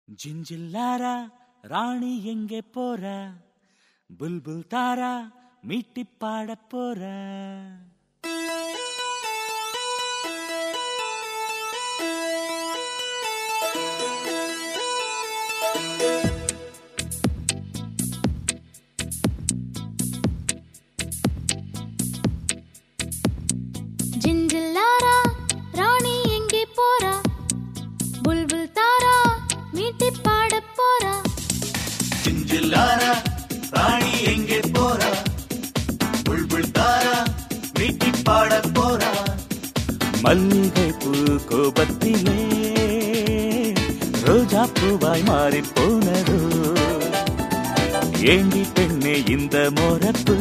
ஜிஞ்சில்லாரா ராணி எங்கே போற? புல்புல் தாரா மீட்டி பாட போற. ஜிஞ்சில்லாரா ராணி எங்கே போறா? புல்புல் தாரா மீட்டி பாட போறா. ஜிஞ்சில்லாரா ராணி எங்கே போறா? புல்புல் தாரா மீட்டி பாட போறா. மல்லிகை பூ கோபத்திலே ரோஜா பூவாய் மாறி போனதோ, ஏண்டி பெண்ணே இந்த மோரப்பு,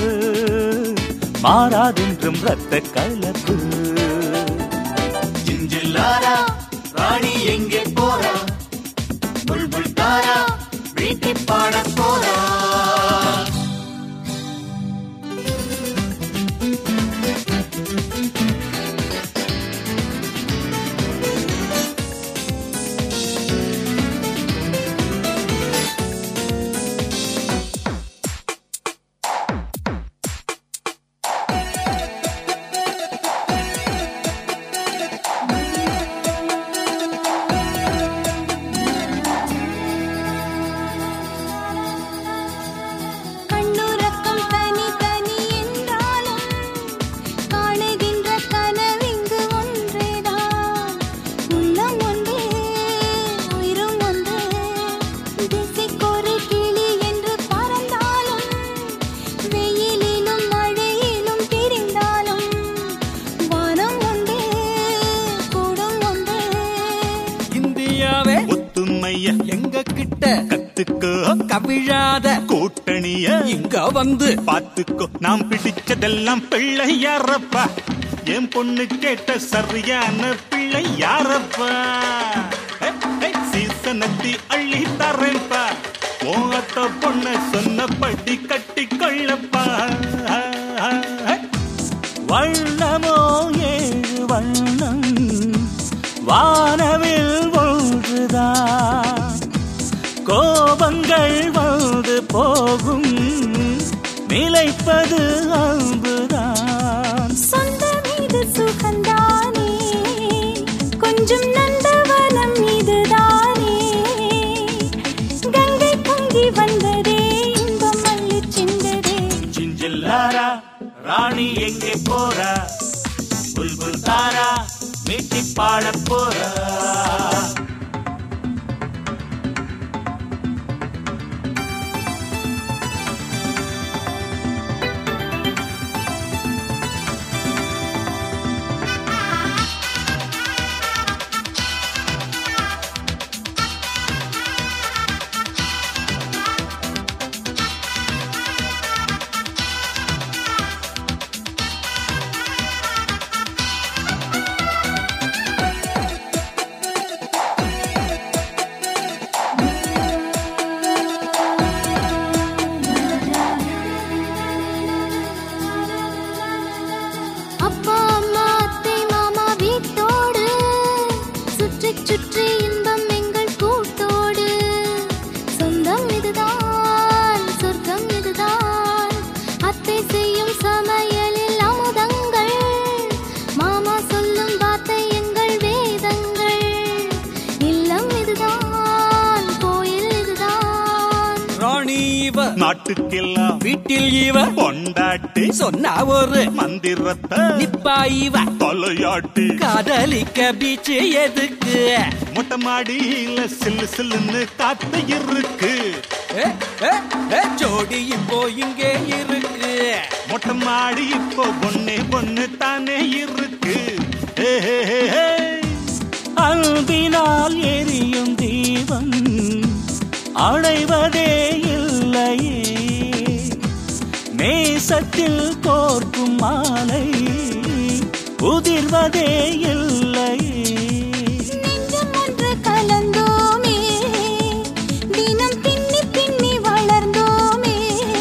மாறாதென்றும் ரத்த கலப்பு. ஜிஞ்சில்லாரா ராணி எங்கே போறா? புல்புல் தாரா மீட்டி பாட போறா. எங்க கிட்ட கத்துக்கோ, கவிழாத கூட்டணிய இங்க வந்து பாத்துக்கோ. நாம் பிடிச்சதெல்லாம் பிள்ளை யாரப்பா, என் பொண்ணு கேட்ட சரியான பிள்ளை யாரப்பா. சீசனத்தி அள்ளி தரேன்பா, ஓத்த பொண்ண சொன்னபடி கட்டி கொள்ளப்பா. வண்ணமோ ஏழு வண்ணம், வானவில் ஒன்றுதான், கோபங்கள் வந்து போகும், நிலைப்பது அன்புதான். சொந்த மீது சுகந்தானே, கொஞ்சம் நந்தவனம் இதுதானே, கங்கை பொங்கி வந்ததே, இன்பம் மல்லி சிந்ததே. ஜிஞ்சில்லாரா ராணி எங்கே போறா? புல்புல் தாரா மீட்டி பாட போறா. அப்பா அம்மா அத்தை மாமா வீட்டோடு சுற்றி சுற்றி இன்பம் எங்கள் கூட்டோடு. சொந்தம் இதுதான், சொர்க்கம் இதுதான், அத்தை செய்யும் சமையலில் அமுதங்கள், மாமா சொல்லும் வார்த்தை எங்கள் வேதங்கள். இல்லம் இதுதான், கோயில் இதுதான். ராணி இவ நாட்டுக்கெல்லாம் வீட்டில் இவ கொண்டாட்டி சொன்ன ஒரு மந்திரத்தை நிப்பா இவ தலையாட்டி. காதலிக்க பீச்சு எதுக்கு? மொட்டை மாடியில சில்லு சில்லுன்னு காத்து இருக்கு. ஏ, ஏ, ஏ, ஜோடி இப்போ இங்கே இருக்கு. மொட்டை மாடி இப்போ ஒன்னே ஒன்னு தானே இருக்கு. அன்பினால் எரியும் தீபம் அடைவதே இல்லையே, நேசத்தில் கோர்க்கும் மாலை உதிர்வதே இல்லையே. நெஞ்சம் ஒன்று கலந்தோமே, தினம் பின்னி பின்னி வளர்ந்தோமே,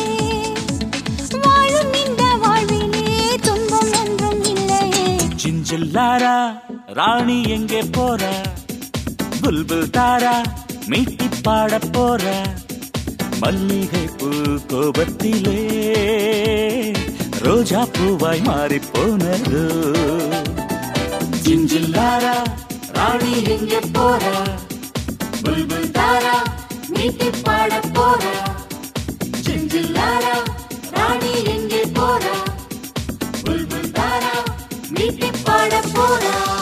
வாழும் இந்த வாழ்விலே துன்பம் ஒன்றும் இல்லையே. ஜிஞ்சில்லாரா ராணி எங்கே போற? புல்புல் தாரா மீட்டி பாட போறா மல்லிகை பூ கோபத்திலே ரோஜா பூவாய் மாறி போனது ஜிஞ்சில்லாரா ராணி எங்கே போறா புல்புல் தாரா மீட்டி பாட போறா ஜிஞ்சில்லாரா ராணி எங்கே போறா புல்புல் தாரா மீட்டி பாட போறா